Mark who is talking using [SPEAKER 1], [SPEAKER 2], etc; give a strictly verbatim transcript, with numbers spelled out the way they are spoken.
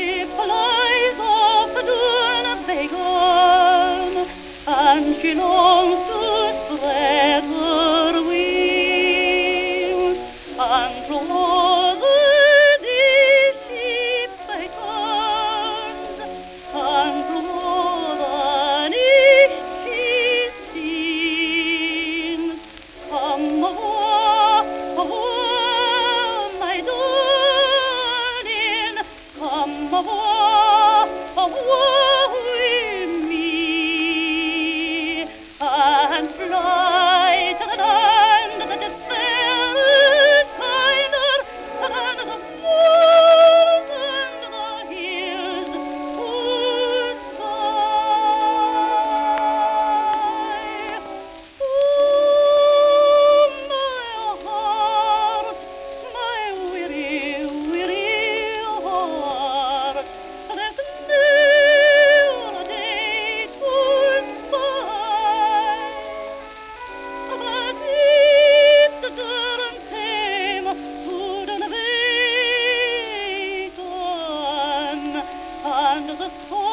[SPEAKER 1] flies off down a beacon, and she longs to spread her wings, and through the deep sheep they turn, and through the night she sings. Come home, home, my darling, come home, home with me, and fly to the land that is fairer, kinder than the moon and the hills would sigh. Oh, my heart, my weary, weary heart, there's never a day goes by but if the dawn came through the beacon, and the